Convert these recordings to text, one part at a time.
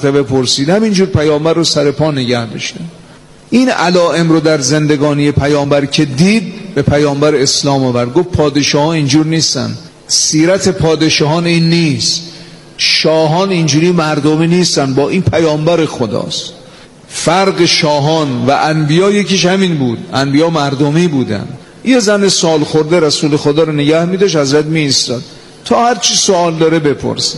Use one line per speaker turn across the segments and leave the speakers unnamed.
بپرسید. همینجور پیامبر رو سر پا نگه داشتن. این علائم رو در زندگانی پیامبر که دید به پیامبر اسلام آورد. گفت پادشاهان اینجور نیستن، سیرت پادشاهان این نیست، شاهان اینجوری مردمی نیستن، با این پیامبر خداست. فرق شاهان و انبیا یکیش همین بود، انبیا مردمی بودن. یه زن سال خورده رسول خدا رو نگه می‌داشت، حضرت می ایستاد تا هر چی سوال داره بپرسه.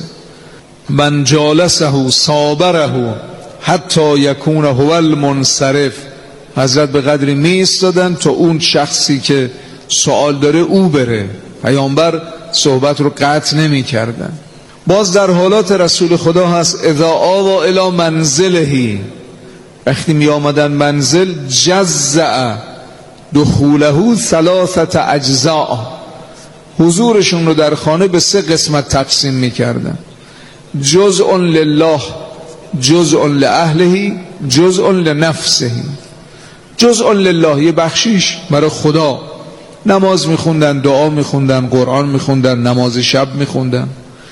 من جالسه صابره حتی یکون هو المنصرف. حضرت به قدری می ایستادن تا اون شخصی که سوال داره او بره. پیامبر صحبت رو قطع نمی کردن. باز در حالات رسول خدا هست اذا آوا الی منزلهی، وقتی می آمدن منزل جزع دخوله ثلاثه اجزاء، حضورشون رو در خانه به 3 قسمت تقسیم می کردن. جزء لله، جزء لأهله، جزء لنفسه. جزء لله یه بخشیش برای خدا، نماز میخوندن، دعا میخوندن، قرآن میخوندن، نماز شب میخوندن.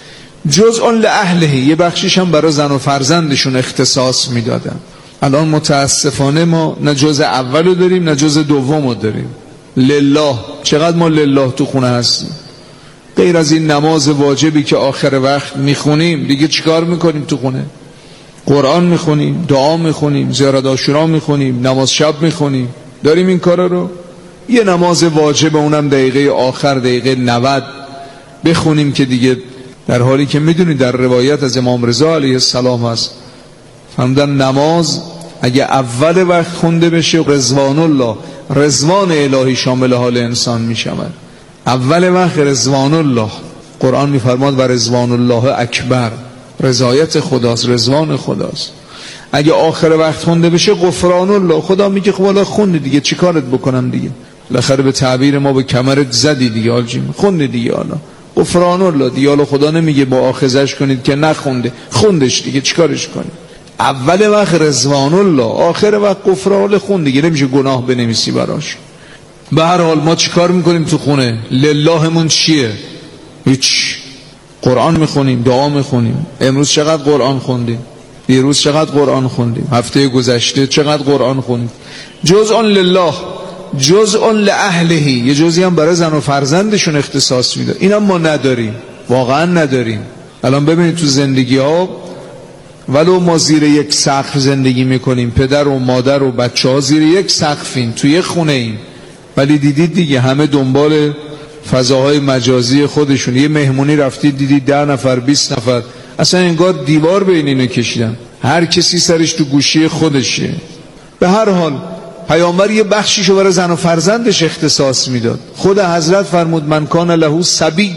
جزء لأهله یه بخشیش هم برای زن و فرزندشون اختصاص میدادن. الان متاسفانه ما نه جزء اولو داریم نه جزء دومو داریم. لله، چقدر ما لله تو خونه هستیم؟ غیر از این نماز واجبی که آخر وقت میخونیم دیگه چیکار میکنیم تو خونه؟ قرآن میخونیم، دعا میخونیم، زیارت عاشورا میخونیم، نماز شب میخونیم. داریم این کارا رو؟ یه نماز واجب اونم دقیقه آخر دقیقه 90 بخونیم که دیگه، در حالی که میدونید در روایت از امام رضا علیه السلام هست فرمودن نماز اگه اول وقت خونده بشه رضوان الله، رضوان الهی شامل حال انسان میشود. اول وقت رضوان الله، قرآن میفرماد و رضوان الله اکبر، رضایت خداست، رضوان خداست. اگه آخر وقت خونده بشه غفران الله، خدا میگه خب حالا خوندی دیگه چیکارت بکنم دیگه، بالاخره به تعبیر ما به کمرت زدی دیگه، حاجی خوندی دیگه، حالا غفران الله دیگه. حالا خدا نمیگه مؤاخذش کنید که نخونده، خوندش دیگه چیکارش کنی. اول وقت رضوان الله، آخر وقت غفران خون دیگه، نمیشه گناه بنویسی براش. به هر حال ما چیکار میکنیم تو خونه؟ للهمون چیه؟ هیچ. قرآن میخونیم، دعا میخونیم. امروز چقدر قرآن خوندیم؟ دیروز چقدر قرآن خوندیم؟ هفته گذشته چقدر قرآن خوندیم؟ جزء لله، جزء لأهله، یه جزئی هم برای زن و فرزندشون اختصاص میده. اینا ما نداریم، واقعا نداریم. الان ببینید تو زندگی ها ولو ما زیر یک سقف زندگی میکنیم، پدر و مادر و بچه ها زیر یک سقفیم، توی یک خونه ایم، ولی دیدید دیگه همه دنبال فضاهای مجازی خودشون. یه مهمونی رفتید دیدید 10 نفر 20 نفر، اصلا انگار دیوار بین اینو کشیدن، هر کسی سرش تو گوشی خودشه. به هر حال پیامبر یه بخشیشو برای زن و فرزندش اختصاص میداد. خود حضرت فرمود من کان له صبی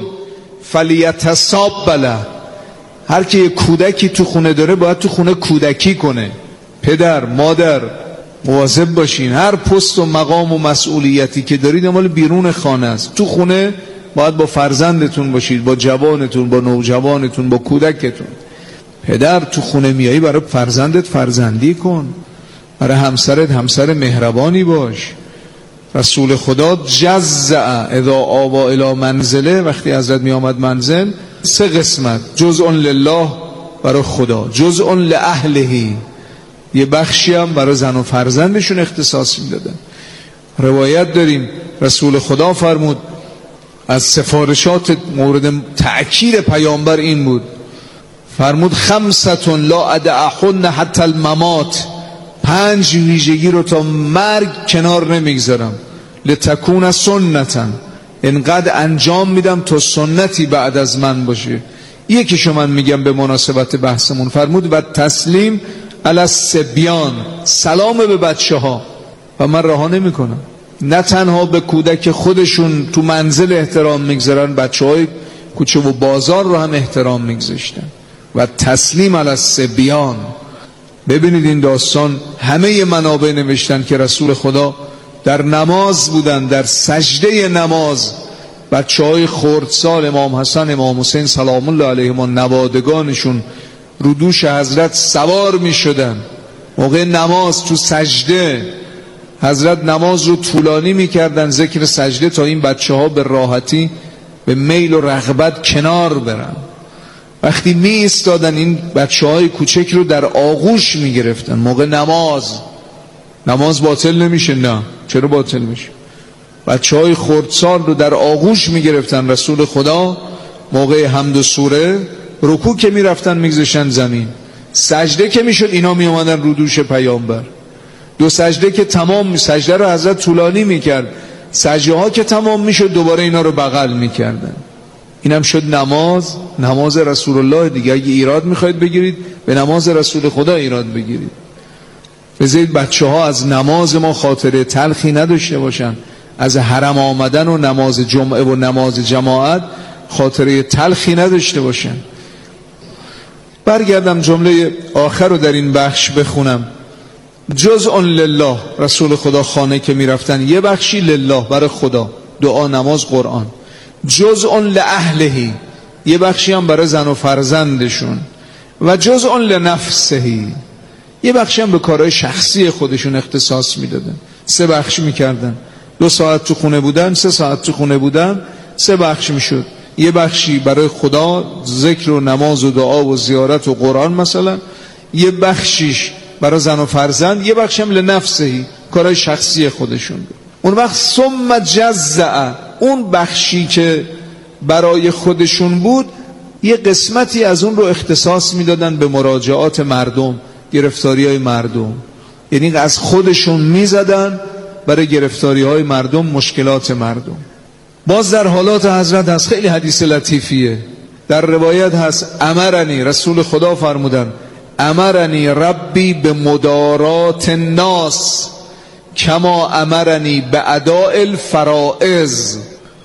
فلیتصاب له، هر کی یه کودکی تو خونه داره باید تو خونه کودکی کنه. پدر مادر مواظب باشین، هر پست و مقام و مسئولیتی که دارید مال بیرون خانه است. تو خونه باید با فرزندتون باشید، با جوانتون، با نوجوانتون، با کودکتون. پدر تو خونه میایی برای فرزندت فرزندی کن، برای همسرت همسر مهربانی باش. رسول خدا جزع اذا آوا الی منزله، وقتی حضرت می آمد منزل 3 قسمت، جزء لله برای خدا، جزء لأهله یه بخشی هم برای زن و فرزندشون اختصاص میدادن. روایت داریم رسول خدا فرمود از سفارشات مورد تأکید پیامبر این بود، فرمود 5 لا ادعهن حتی الممات، 5 ویژگی رو تا مرگ کنار نمیگذارم، لتکون سنتا، اینقدر انجام میدم تا سنتی بعد از من باشه. یکیشو من میگم به مناسبت بحثمون، فرمود و تسلیم علی الصبیان، سلام به بچه ها. و من رها نمی کنم، نه تنها به کودک خودشون تو منزل احترام میگذارن، بچه های کوچه و بازار رو هم احترام میگذاشتن. و تسلیم علی الصبیان. ببینید این داستان همه منابع نوشتن که رسول خدا در نماز بودن، در سجده نماز بچه های خردسال امام حسن امام حسین سلام الله علیهما نوادگانشون رو دوش حضرت سوار می شدن. موقع نماز تو سجده حضرت نماز رو طولانی می کردن، ذکر سجده، تا این بچه ها به راحتی به میل و رغبت کنار برن. وقتی می ایستادن این بچه‌های کوچک رو در آغوش می گرفتن موقع نماز باطل نمیشه. نه چرا باطل میشه؟ بچه‌های خردسال رو در آغوش می گرفتن رسول خدا موقع حمد و سوره، رکوع که می رفتن می گذاشتن زمین، سجده که می شد اینا می اومدن رو دوش پیامبر، دو سجده که تمام، سجده رو حضرت طولانی می کرد، سجده ها که تمام می شد دوباره اینا رو بغل می کردن. اینم شد نماز رسول الله دیگه. اگه ایراد می خواهید بگیرید به نماز رسول خدا ایراد بگیرید. بذارید بچه ها از نماز ما خاطره تلخی نداشته باشن، از حرم آمدن و نماز جمعه و نماز جماعت خاطره تلخی نداشته باشن. برگردم جمله آخر رو در این بخش بخونم. جزء لله، رسول خدا خانه که میرفتن یه بخشی لله برای خدا، دعا، نماز، قرآن. جزء لاهله، یه بخشی هم برای زن و فرزندشون. و جزء لنفسه، یه بخشی هم به کارهای شخصی خودشون اختصاص میدادن. 3 بخش میکردن. 2 ساعت تو خونه بودن، 3 ساعت تو خونه بودن، 3 بخش میشد. یه بخشی برای خدا، ذکر و نماز و دعا و زیارت و قرآن مثلا، یه بخشیش برای زن و فرزند، یه بخش هم لنفسهی، کارهای شخصی خودشون بود. اون وقت ثم جزع، اون بخشی که برای خودشون بود یه قسمتی از اون رو اختصاص میدادن به مراجعات مردم، گرفتاری های مردم. یعنی از خودشون میزدن برای گرفتاری های مردم، مشکلات مردم. باز در حالات حضرت هست، خیلی حدیث لطیفیه. در روایت هست امرنی، رسول خدا فرمودن امرنی ربی به مدارات الناس کما امرنی به اداء الفرائض.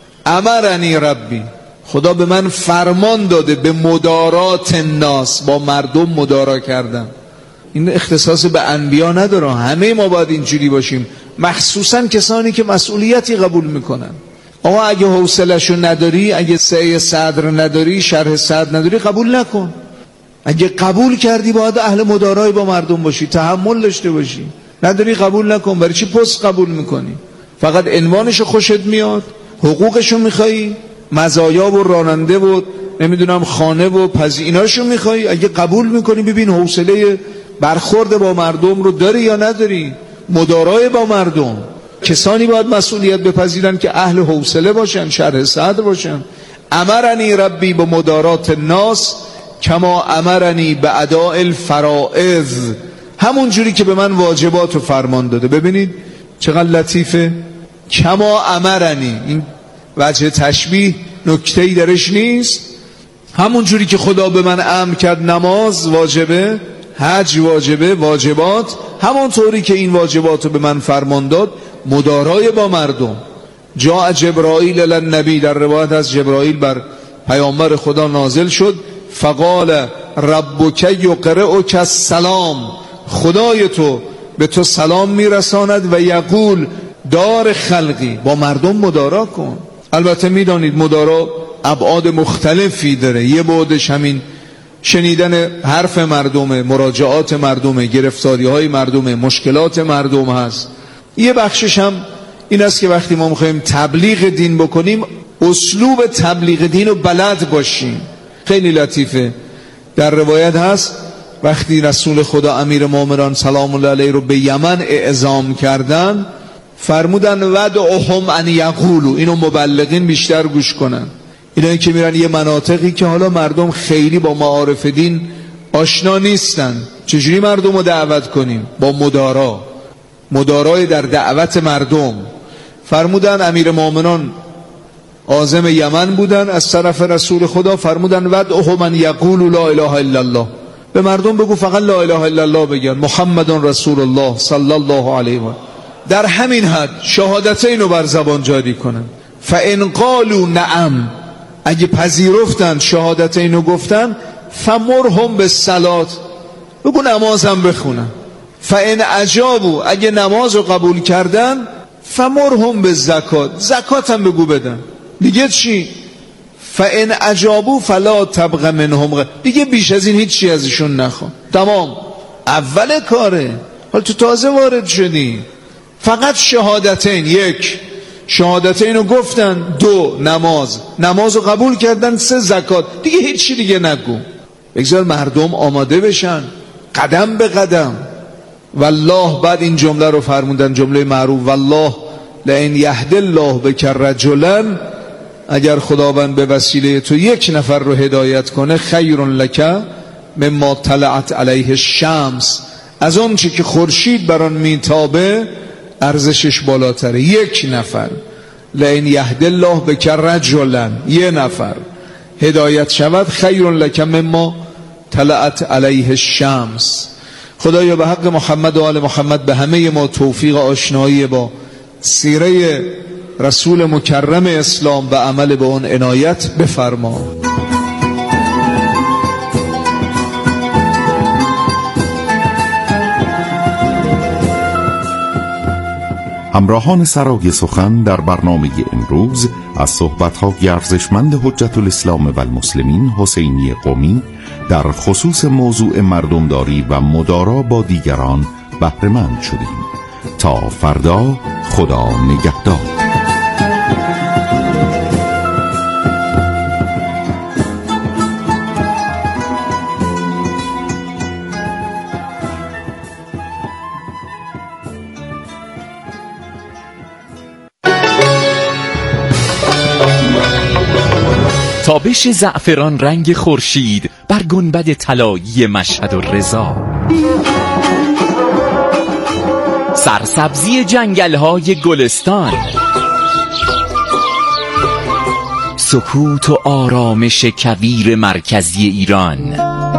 امرنی ربی، خدا به من فرمان داده به مدارات الناس، با مردم مدارا کردن. این اختصاص به انبیا نداره، همه ما باید اینجوری باشیم، مخصوصا کسانی که مسئولیتی قبول میکنن. آقا اگه حوصله‌شو نداری، اگه سعی صدر نداری، شرح صدر نداری، قبول نکن. اگه قبول کردی باید اهل مدارای با مردم باشی، تحمل داشته باشی. نداری قبول نکن. برای چی پست قبول میکنی؟ فقط عنوانشو خوشت میاد، حقوقشو میخوایی، مزایا و راننده و نمیدونم خانه و ایناشو میخوایی. اگه قبول میکنی ببین حوصله برخورد با مردم رو داری یا نداری. مدارای با مردم، کسانی باید مسئولیت بپذیرن که اهل حوصله باشن، شرح صدر باشن. امرنی ربی به مدارات الناس کما امرنی به اداء الفرائض، همون جوری که به من واجبات رو فرمان داده. ببینید چقدر لطیفه. کما امرنی، این وجه تشبیه نکته‌ای درش نیست. همون جوری که خدا به من امر کرد نماز واجبه، حج واجبه، واجبات، همون طوری که این واجبات رو به من فرمان داد، مدارای با مردم. جاء جبرائیل للنبی، در روایت از جبرائیل بر پیامبر خدا نازل شد، فقال ربک یقرئک السلام، خدای تو به تو سلام میرساند و یقول دار خلقی، با مردم مدارا کن. البته میدانید مدارا ابعاد مختلفی داره. یه بعدش همین شنیدن حرف مردمه، مراجعات مردمه، گرفتاری های مردمه، مشکلات مردم هست. یه بخشش هم این است که وقتی ما میخوایم تبلیغ دین بکنیم، اسلوب تبلیغ دین رو بلد باشیم. خیلی لطیفه. در روایت هست وقتی رسول خدا امیر مومنان سلام الله علیه رو به یمن اعزام کردن، فرمودن ودعهم ان یقولوا، اینو مبلغین بیشتر گوش کنن. اینایی که میرن یه مناطقی که حالا مردم خیلی با معارف دین آشنا نیستن، چجوری مردم رو دعوت کنیم؟ با مدارای در دعوت مردم. فرمودن امیر مومنان عازم یمن بودن از طرف رسول خدا، فرمودن ودعهم ان یقولوا لا اله الا الله، به مردم بگو فقط لا اله الا الله بگن، محمد رسول الله صلی الله علیه و در همین حد شهادتین رو بر زبان جاری کنن. فان قالوا نعم، اگه پذیرفتن شهادتین رو گفتن، فمرهم بالصلاه، بگو نمازم بخونن. فان اجابوا، اگه نماز رو قبول کردن، فمرهم بالزکات، زکات هم بگو بدن. دیگه چی؟ فان اجابوا فلا تبغ منهم، دیگه بیش از این هیچی ازشون نخوا. تمام، اول کاره. حالا تو تازه وارد شدی، فقط شهادتین. یک، شهادتین رو گفتن، 2 نماز رو قبول کردن، 3 زکات، دیگه هیچی دیگه نگو. بگذار مردم آماده بشن قدم به قدم. والله بعد این جمله رو فرمودن، جمله معروف، والله لئن یهد الله بک رجلا، اگر خداوند به وسیله تو یک نفر رو هدایت کنه، خیر لک مما طلعت علیه الشمس، از اون چی که خورشید بران میتابه ارزشش بالاتره. یک نفر، لئن یهد الله بک رجلا، یه نفر هدایت شود، خیر لک مما طلعت علیه الشمس. خدایا به حق محمد و آل محمد به همه ما توفیق آشنایی با سیره رسول مکرم اسلام و عمل به اون عنایت بفرما.
همراهان سرای سخن در برنامه امروز از صحبت‌های ارزشمند حجت الاسلام و المسلمین حسینی قمی در خصوص موضوع مردمداری و مدارا با دیگران بهره‌مند شدیم. تا فردا، خدا نگهدار.
تابش زعفران رنگ خورشید بر گنبد طلایی مشهد الرضا، سرسبزی جنگل‌های گلستان، سکوت و آرامش کویر مرکزی ایران،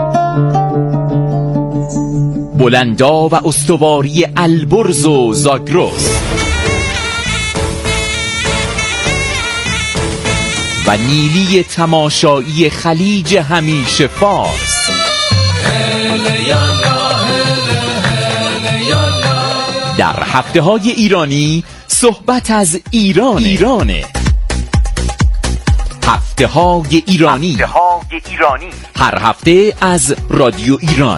بلندا و استواری البرز و زاگرس و نیلی تماشایی خلیج همیشه فارس. در هفته‌های ایرانی صحبت از ایرانه. هفته‌های ایرانی هر هفته از رادیو ایران.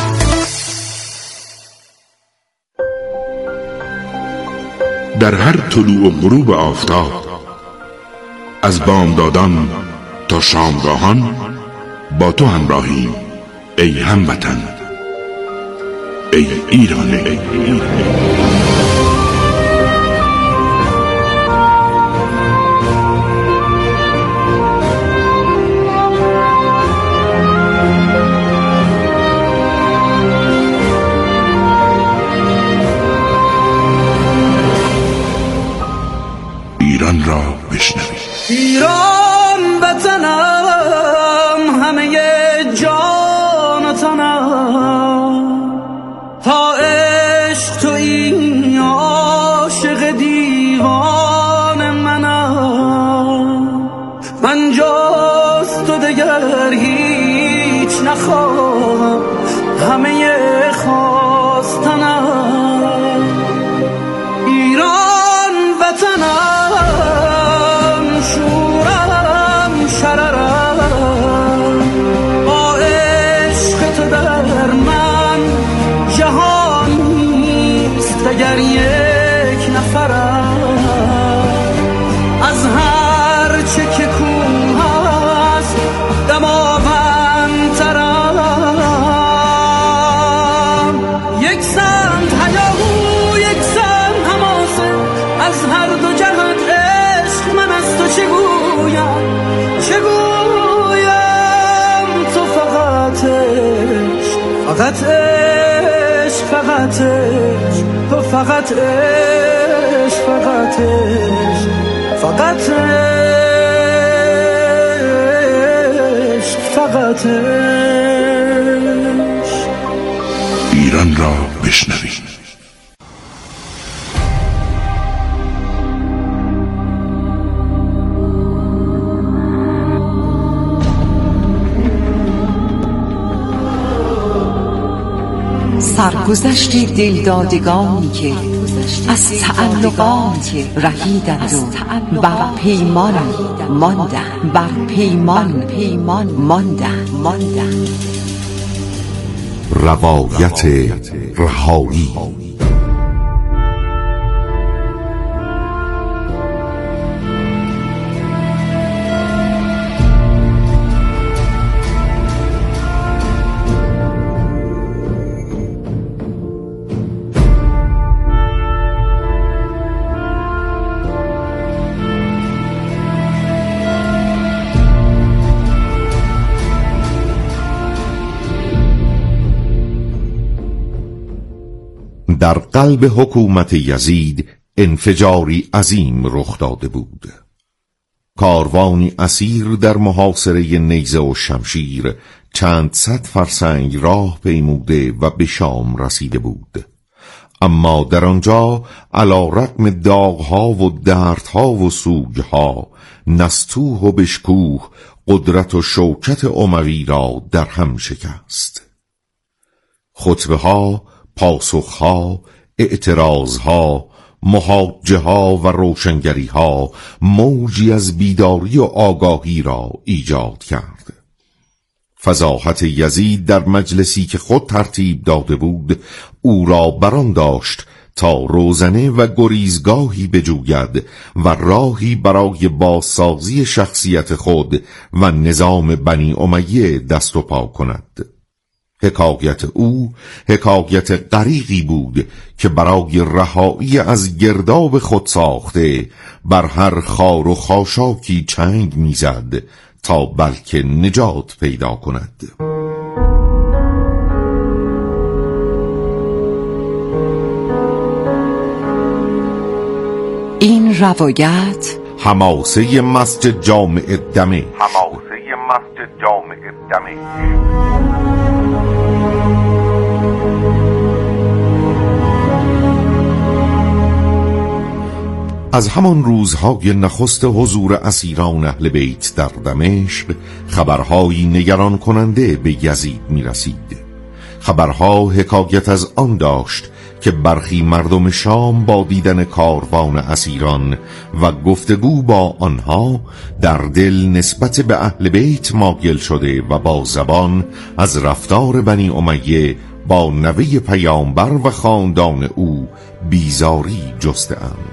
در هر طلوع و غروب آفتاب، از بامدادان تا شامگاهان با تو همراهیم ای هموطن، ای ایران. ایران را بشنوید.
ایران وطنم، همه جان و تنم، تا عشق تو این عاشق دیوان منم. من جز تو دگر هیچ نخواهم، همه خواستنم. ایران وطنم، اگر یک نفرم از هر چه که کوه است دماوندترم. یک سمت هیاهو، یک سمت حماسه، از هر دو جهت عشق من از تو چه گویم تو فقط عشق، فقط عشق، فقط عشق، تو فقط عشق، فقط عشق، فقط عشق، فقط عشق.
ایران را بشنوید.
سرگذشت دلدادگانی که از تعلقات رهیدند و بر پیمان ماندند، بر پیمان ماندند.
روایت رهایی. در قلب حکومت یزید انفجاری عظیم رخ داده بود. کاروانی اسیر در محاصره نیزه و شمشیر چند صد فرسنگ راه پیموده و به شام رسیده بود، اما در آنجا علی رغم داغها و دردها و سوگها نستوه و بشکوه قدرت و شوکت اموی را در هم شکست. خطبه ها، پاسخ ها، اعتراض ها، محاجه ها و روشنگری ها موجی از بیداری و آگاهی را ایجاد کرد. فضاحت یزید در مجلسی که خود ترتیب داده بود او را بران داشت تا روزنه و گریزگاهی بجوید و راهی برای بازسازی شخصیت خود و نظام بنی امیه دست و پا کند. حکایت او حکایت غریقی بود که برای رهایی از گرداب خود ساخته بر هر خار و خاشاکی چنگ میزد تا بلکه نجات پیدا کند.
این روایت
حماسه مسجد جامع دمشق. از همان روزهای نخست حضور اسیران اهل بیت در دمشق خبرهایی نگران کننده به یزید می رسید. خبرها حکایت از آن داشت که برخی مردم شام با دیدن کاروان اسیران و گفتگو با آنها در دل نسبت به اهل بیت مایل شده و با زبان از رفتار بنی امیه با نوه پیامبر و خاندان او بیزاری جسته‌اند.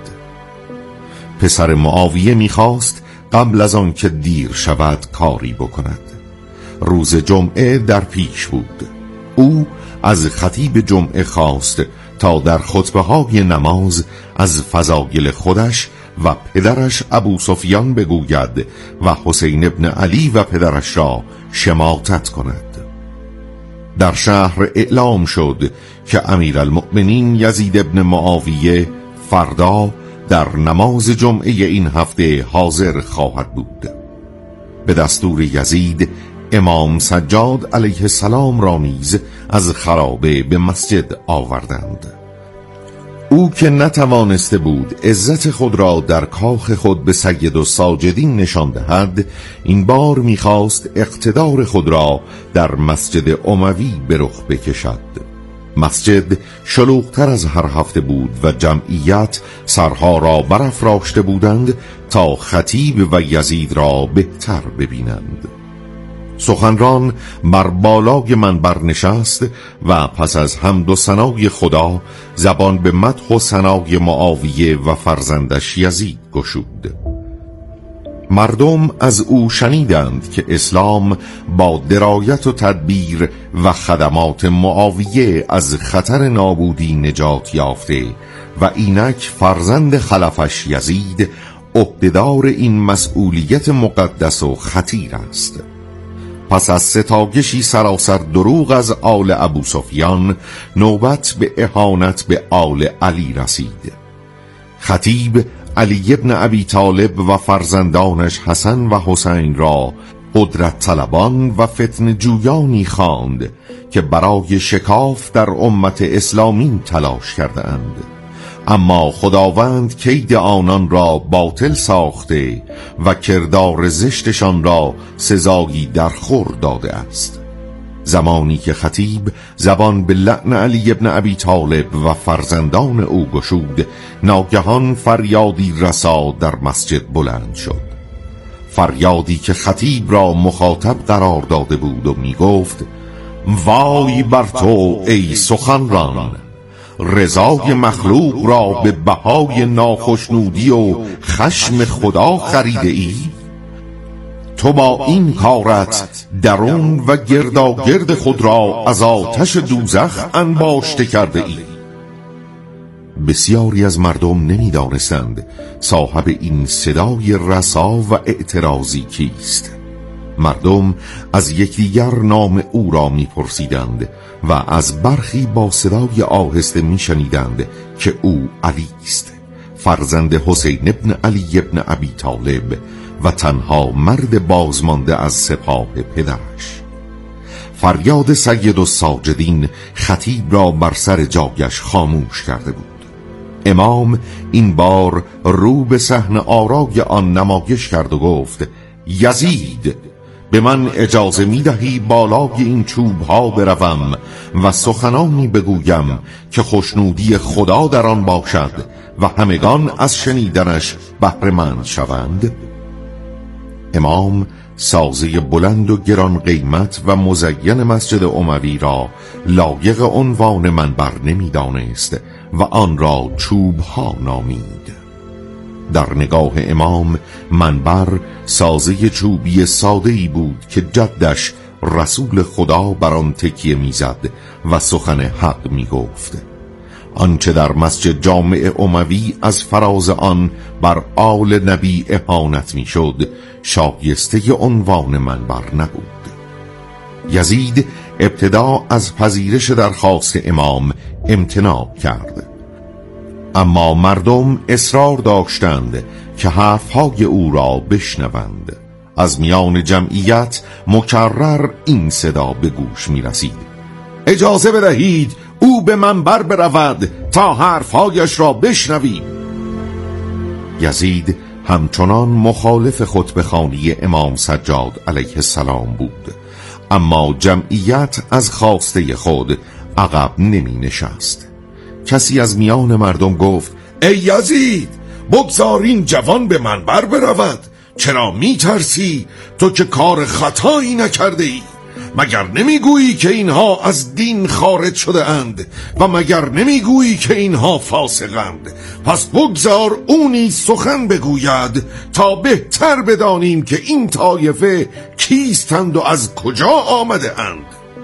پسر معاویه میخواست قبل از آن که دیر شود کاری بکند. روز جمعه در پیش بود. او از خطیب جمعه خواست تا در خطبه های نماز از فضایل خودش و پدرش ابو سفیان بگوید و حسین ابن علی و پدرش را شماتت کند. در شهر اعلام شد که امیرالمؤمنین یزید ابن معاویه فردا در نماز جمعه این هفته حاضر خواهد بود. به دستور یزید امام سجاد علیه السلام را نیز از خرابه به مسجد آوردند. او که نتوانسته بود عزت خود را در کاخ خود به سید و ساجدین نشان دهد، این بار میخواست اقتدار خود را در مسجد اموی به رخ بکشد. مسجد شلوغ‌تر از هر هفته بود و جمعیت سرها را برافراشته بودند تا خطیب و یزید را بهتر ببینند. سخنران بر بالای منبر نشست و پس از حمد و ثنای خدا زبان به مدح و ثنای معاویه و فرزندش یزید گشود. مردم از او شنیدند که اسلام با درایت و تدبیر و خدمات معاویه از خطر نابودی نجات یافته و اینک فرزند خلفش یزید عهدهدار این مسئولیت مقدس و خطیر است. پس از ستایشی سراسر دروغ از آل ابو سفیان نوبت به اهانت به آل علی رسید. خطیب علی ابن ابی طالب و فرزندانش حسن و حسین را قدرت طلبان و فتنه جویانی خواند که برای شکاف در امت اسلامی تلاش کردند، اما خداوند کید آنان را باطل ساخته و کردار زشتشان را سزایی در خور داده است. زمانی که خطیب زبان به لعن علی ابن ابی طالب و فرزندان او گشود، ناگهان فریادی رسا در مسجد بلند شد. فریادی که خطیب را مخاطب قرار داده بود و می گفت: وای بر تو ای سخنران، رضای مخلوق را به بهای ناخشنودی و خشم خدا خریده ای؟ تو با این کارت درون و گرداگرد خود را از آتش دوزخ انباشته کرده ای. بسیاری از مردم نمی‌دانستند صاحب این صدای رسا و اعتراضی کیست. مردم از یکدیگر نام او را می‌پرسیدند و از برخی با صدای آهسته می‌شنیدند که او علی است، فرزند حسین ابن علی ابن ابی طالب و تنها مرد بازمانده از سپاه پدرش. فریاد سید الساجدین خطیب را بر سر جایش خاموش کرده بود. امام این بار رو به صحنه آرای آن نمایش کرد و گفت: یزید، به من اجازه می‌دهی بالای این چوب‌ها بروم و سخنانی بگویم که خوشنودی خدا در آن باشد و همگان از شنیدنش بهره‌مند شوند؟ امام سازه بلند و گران قیمت و مزین مسجد اموی را لایق عنوان منبر نمی‌دانست و آن را چوب‌ها نامید. در نگاه امام منبر سازه چوبی ساده‌ای بود که جدش رسول خدا بر آن تکیه می‌زد و سخن حق می‌گفت. آنچه در مسجد جامع اموی از فراز آن بر آل نبی اهانت می‌شد شایسته عنوان منبر نبود. یزید ابتدا از پذیرش درخواست امام امتناع کرد، اما مردم اصرار داشتند که حرفهای او را بشنوند. از میان جمعیت مکرر این صدا به گوش می رسید: اجازه بدهید او به منبر برود تا حرفهایش را بشنویم. یزید همچنان مخالف خطبه‌خوانی امام سجاد علیه السلام بود، اما جمعیت از خواسته خود عقب نمی نشست. کسی از میان مردم گفت: ای یزید، بگذار این جوان به منبر برود. چرا می ترسی؟ تو که کار خطایی نکرده ای. مگر نمیگویی که اینها از دین خارج شده اند و مگر نمیگویی که اینها فاسقند؟ پس بگذار او نیز سخن بگوید تا بهتر بدانیم که این طایفه کیستند و از کجا آمده اند.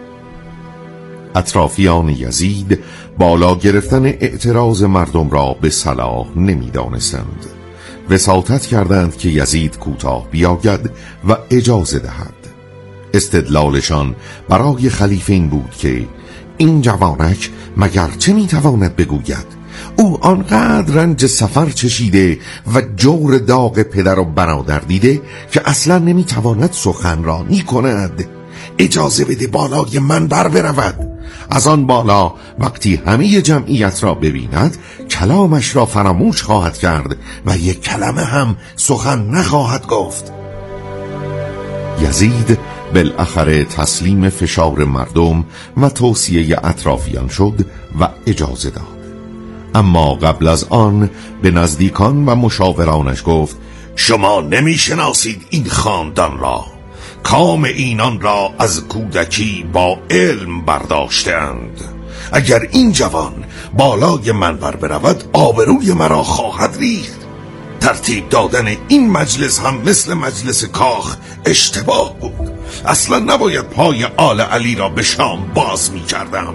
اطرافیان یزید بالا گرفتن اعتراض مردم را به صلاح نمی‌دانستند. وساطت کردند که یزید کوتاه بیاید و اجازه دهد. استدلالشان برای خلیفه این بود که این جوانک مگر چه میتواند بگوید؟ او آنقدر رنج سفر چشیده و جور داغ پدر و برادر دیده که اصلا نمیتواند سخنرانی کند. اجازه بده بالای منبر برود. از آن بالا وقتی همه جمعیت را ببیند کلامش را فراموش خواهد کرد و یک کلمه هم سخن نخواهد گفت. یزید بالاخره تسلیم فشار مردم و توصیه اطرافیان شد و اجازه داد. اما قبل از آن به نزدیکان و مشاورانش گفت: شما نمیشناسید این خاندان را. کام اینان را از کودکی با علم برداشتند. اگر این جوان بالای منبر برود آبروی مرا خواهد ریخت. ترتیب دادن این مجلس هم مثل مجلس کاخ اشتباه بود. اصلا نباید پای آل علی را به شام باز می کردم.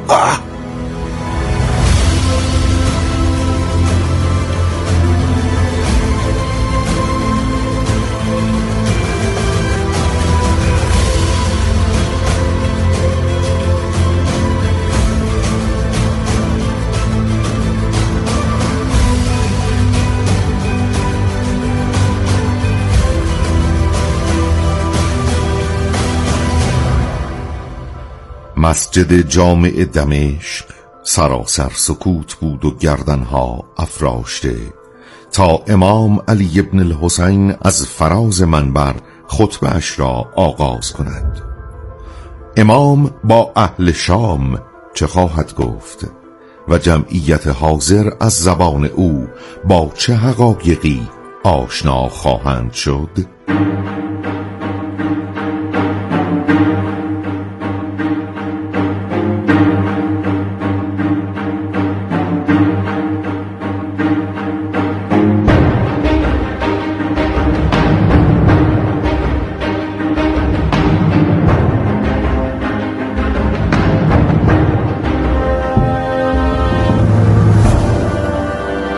مسجد جامع دمشق سراسر سکوت بود و گردنها افراشته تا امام علی ابن الحسین از فراز منبر خطبه‌اش را آغاز کند. امام با اهل شام چه خواهد گفت و جمعیت حاضر از زبان او با چه حقایقی آشنا خواهند شد؟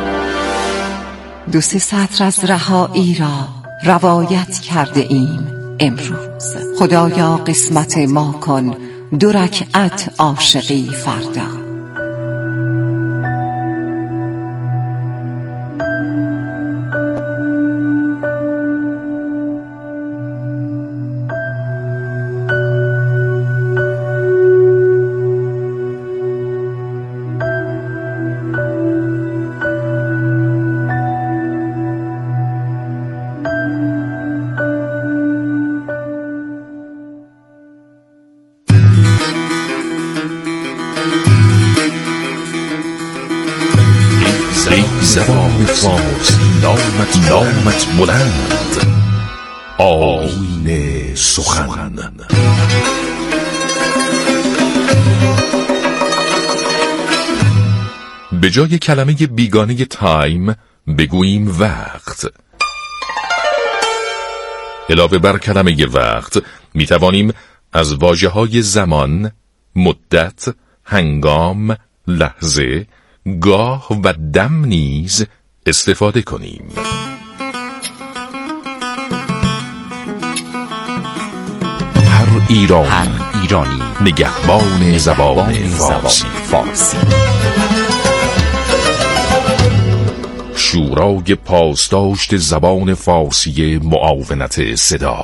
دو سه سطر از رهایی را روایت کرده ایم. امروز. خدایا قسمت ما کن 2 رکعت عاشقی فردا.
زبان فارسی نامت بلند، آیین سخن.
به جای کلمه بیگانه تایم بگوییم وقت. علاوه بر کلمه وقت می توانیم از واژه‌های زمان، مدت، هنگام، لحظه، گاه و دم نیز استفاده کنیم.
هر ایرانی نگهبان زبان فارسی.
شورای پاسداشت زبان فارسی معاونت صدا.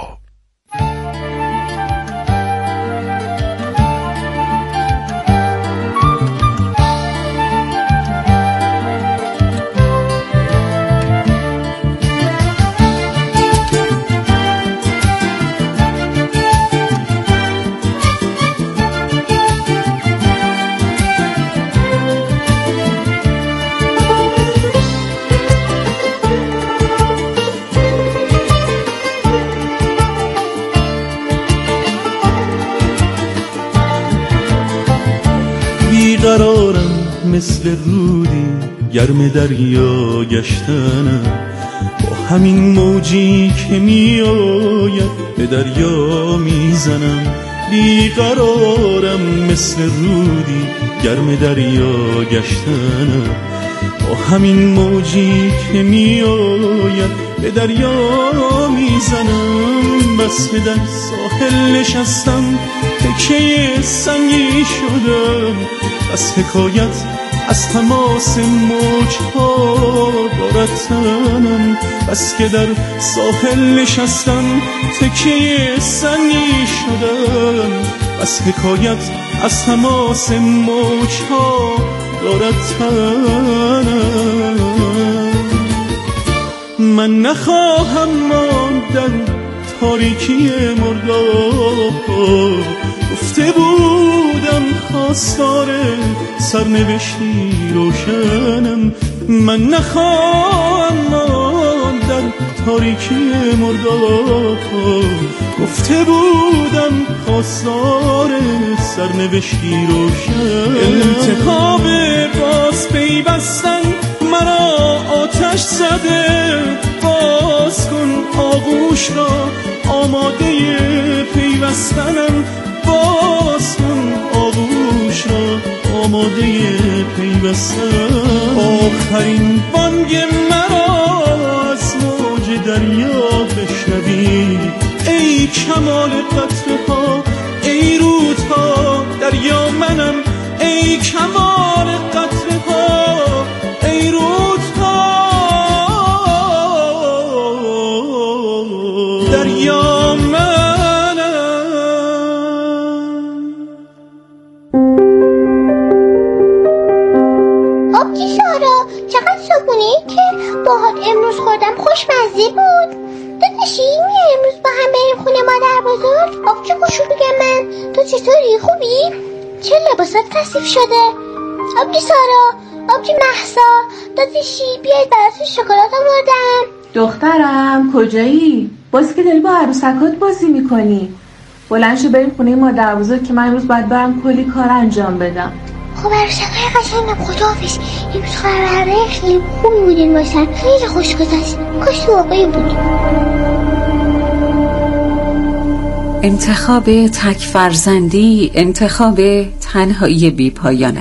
بیقرارم مثل رودی گرم دریا گشتنم، با همین موجی که میآید به دریا میزنم. بیقرارم مثل رودی گرم دریا گشتنم، با همین موجی که میآید به دریا میزنم. بس که در ساحل نشستم تکیه سنگی شدم، از حکایت از تماس موجها دارد تنم. بس که در ساحل نشستم تکیه سنگی شدم، از حکایت از تماس موجها دارد تنم. من نخواهم ماندن تاریکی مرداب، گفته بودم خواستار سرنوشتی روشنم. من نخواهم ماندن تاریکی مرداب، گفته بودم خواستار سرنوشتی روشن. انتخاب باز پیوستن مرا آتش زده، باز کن آغوش را آماده پیوستنم. باز کن آغوش را آماده پیوستن. آخرین بانگ مرا از موج دریا بشنوی، ای کمال قطره ها، ای رودها، دریا منم. ای کمال قطره ها، ای رودها، دریا منم.
آبجی سارا، چقدر صبحونه‌ای که باهات امروز خوردم خوشمزه بود. داداشی میای امروز با هم بریم خونه مادر بزرگ؟ آبجی کوچولوی من، تو چطوری؟ خوبی؟ چه لباسات کثیف شده؟ آبجی سارا، آبجی مهسا، داداشی بیاید براتون شکلات آوردم.
دخترم کجایی؟ باز که داری با عروسکات بازی میکنی؟ بلند شو بریم خونه مادر بزرگ که من امروز باید برم کلی کار انجام بدم.
خب عروسکای قشنگم، خداحافظ. امروز خبرهای خیلی خوبی بودین باشن، خیلی خوش گذشت. کاش تو واقعی بود.
انتخاب تک فرزندی انتخاب تنهایی بی پایان